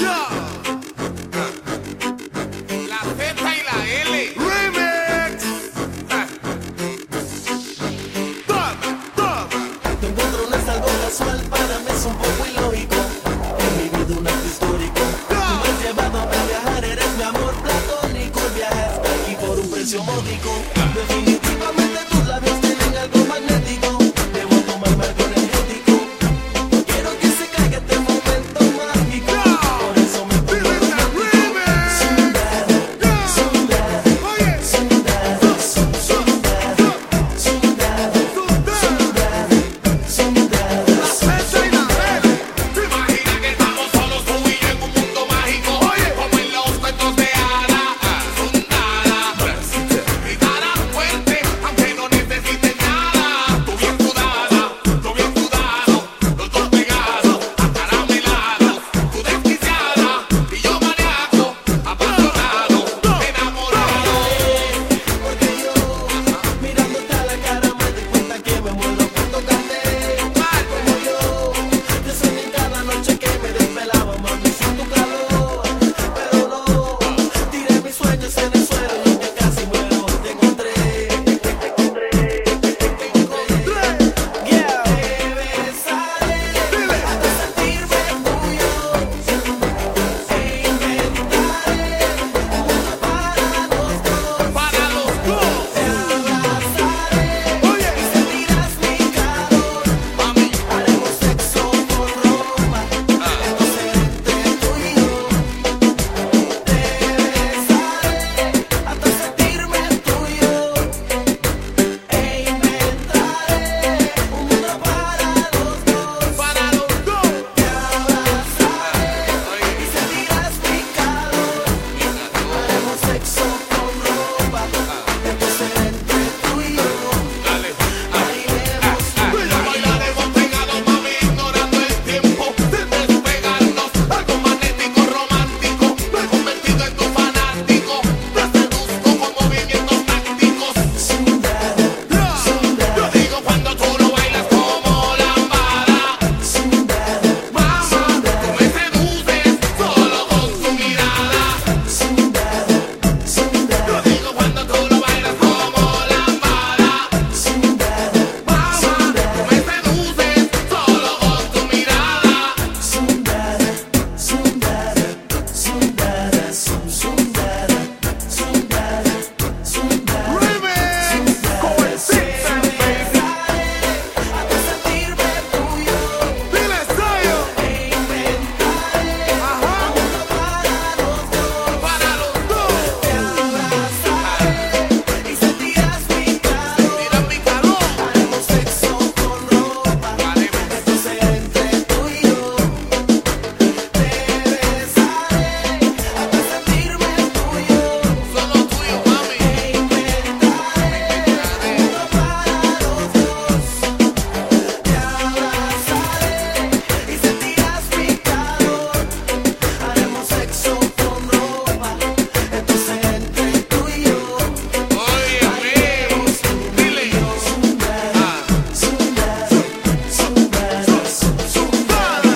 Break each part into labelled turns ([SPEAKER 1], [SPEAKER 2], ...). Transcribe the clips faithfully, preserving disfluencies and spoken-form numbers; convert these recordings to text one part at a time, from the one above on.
[SPEAKER 1] La Z y la L.
[SPEAKER 2] Remix. Toma, toma.
[SPEAKER 3] Te encuentro no es algo casual, para mí es un poco ilógico. He vivido un acto histórico. Tú me has llevado a viajar, eres mi amor platónico. El viaje hasta aquí por un precio módico. Definitivamente tus labios tienen algo magnético. Debo tomarme algo energético. No quiero que se caiga este momento mágico. Por eso me pongo romántico. Sundada, sundada, sundada, sundada, sundada, sundada, sundada.
[SPEAKER 1] Imagina que estamos solos tú y yo en un mundo mágico, como en los cuentos de hadas. Sundada, gritarás fuerte aunque no necesites nada. Tú bien sudada, tú bien sudado, los dos pegados, acaramelados. Tú desquiciada y yo maníaco, apasionado, enamorado.
[SPEAKER 3] Porque yo, mirándote a la cara, me di cuenta que me muero por tocarte. Como yo, yo soñé cada noche que me desvelaba, mami, sin tu calor. Pero no, tiré mis sueños en el suelo y que casi muero. Te encontré, te encontré, te encontré. Yeah. Te besaré hasta sentirme tuyo. E inventaré un mundo para los dos.
[SPEAKER 1] Para los dos,
[SPEAKER 3] Te abrazaré y sentirás mi calor.
[SPEAKER 1] mami.
[SPEAKER 3] Haremos sexo con ropa, esto será entre tú y yo. Te besaré hasta sentirme tuyo. E inventaré un mundo para los dos.
[SPEAKER 1] Para los dos.
[SPEAKER 3] Te abrazaré y sentirás mi calor. Haremos sexo con ropa, esto será entre tú y yo.
[SPEAKER 1] Dale.
[SPEAKER 3] Bailemos
[SPEAKER 1] Bailaremos pegados, mami, ignorando el tiempo. Sin despegarnos, algo magnético, romántico. Me he convertido en tu fanático. Te seduzco con movimientos tácticos.
[SPEAKER 3] sundada,
[SPEAKER 1] Yo digo cuando tú lo bailas como lambada.
[SPEAKER 3] sundada,
[SPEAKER 1] Mamá, tú me seduces solo con tu mirada.
[SPEAKER 3] sundada,
[SPEAKER 1] Yo
[SPEAKER 3] sundada,
[SPEAKER 1] digo cuando tú lo bailas como lambada.
[SPEAKER 3] sundada,
[SPEAKER 1] Mamá, tú me seduces solo con tu mirada.
[SPEAKER 3] sundada, sundada, sundada, sun, sundada, sundada, sundada.
[SPEAKER 2] Remix. Como el Sixer, baby.
[SPEAKER 3] Hasta sentirme tuyo.
[SPEAKER 2] Dile Sayo.
[SPEAKER 3] E inventaré
[SPEAKER 2] Ajá.
[SPEAKER 3] un mundo para los dos.
[SPEAKER 1] Para los dos.
[SPEAKER 3] Te abrazaré y sentirás mi calor.
[SPEAKER 1] Mira mi calor.
[SPEAKER 3] Haremos sexo con ropa, esto será entre tú y yo. Te besaré hasta sentirme tuyo.
[SPEAKER 1] Solo tuyo, mami.
[SPEAKER 3] E inventaré un mundo para los dos. Te abrazaré y sentirás mi calor. Haremos sexo con ropa, esto será entre tú y yo.
[SPEAKER 1] Oye,
[SPEAKER 3] Bailemos tú y
[SPEAKER 1] dile.
[SPEAKER 3] yo. Sundada, sundada, sundada, sundada,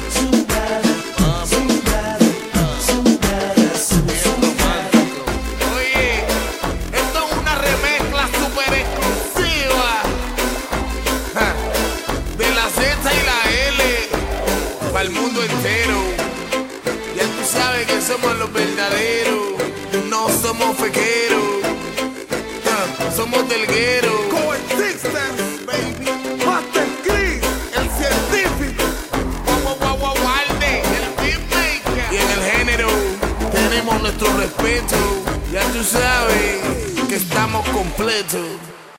[SPEAKER 3] sundada, sundada, sundada.
[SPEAKER 1] Oye, esto es una remezcla super exclusiva, ja, de la Z y la L para el mundo entero. Ya tú sabes que somos los verdaderos, no somos fequeros, ja, somos delgueros.
[SPEAKER 2] Como el Sixer, baby. Master Chris, el científico.
[SPEAKER 1] Guau, guau, guau, Walde, el beatmaker. Y en el género tenemos nuestro respeto. Ya tú sabes que estamos completos.